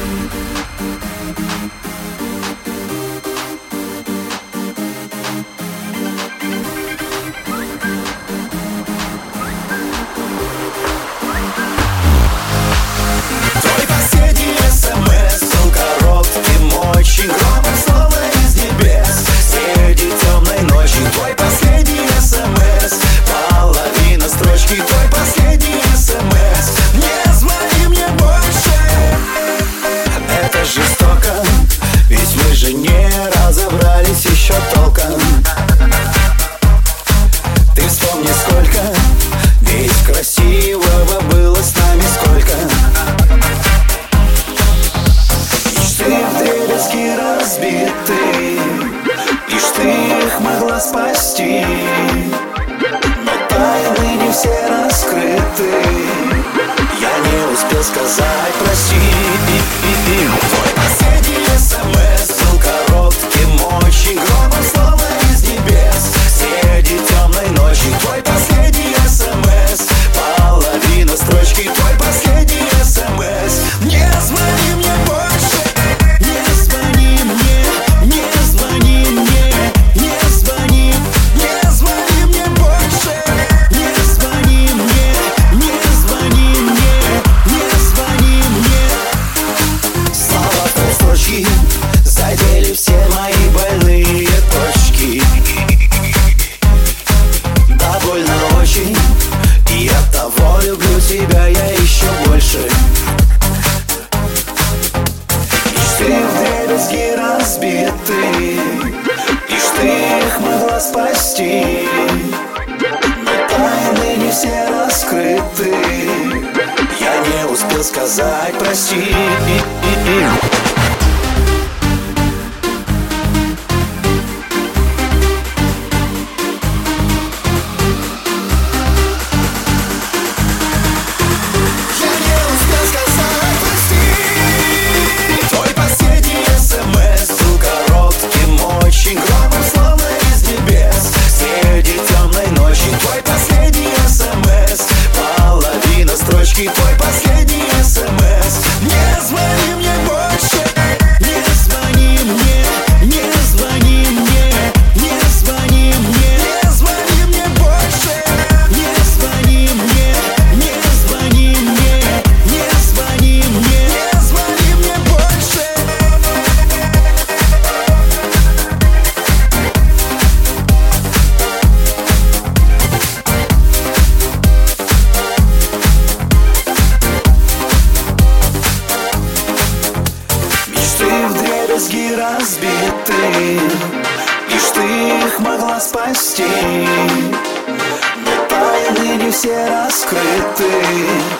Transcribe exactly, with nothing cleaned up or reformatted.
Твой последний смс был коротким, очень громким, словно из небес среди темной ночи. Твой последний смс, половина строчки. Твой последний смс: не звони мне больше. Это жестоко, ведь мы же не разобрались еще толком. Ты вспомни, сколько ведь красивого было с нами, сколько. Мечты вдребезги разбиты, лишь ты их могла спасти, но тайны не все раскрыты. Я не успел сказать прости. Твой последний смс был коротким, очень громким, словно из небес среди темной ночи. Твой последний смс, половина строчки. Твой последний смс: не звони мне больше. Не звони мне, не звони мне, не звони, не звони мне больше. Не звони мне, не звони мне, не звони мне. Слова полстрочки задели все мои больные точки. Да больно очень, и оттого люблю тебя я еще больше. Мечты вдребезги разбиты, лишь ты их могла спасти, но тайны не все раскрыты. Я не успел сказать прости. Твой последний смс: не звони мне больше. Не звони мне, не звони мне, не звони мне, не звони мне больше. Не звони мне, не звони мне, не звони мне, не звони мне больше. Вдребезги разбиты, лишь ты их могла спасти, но тайны не все раскрыты.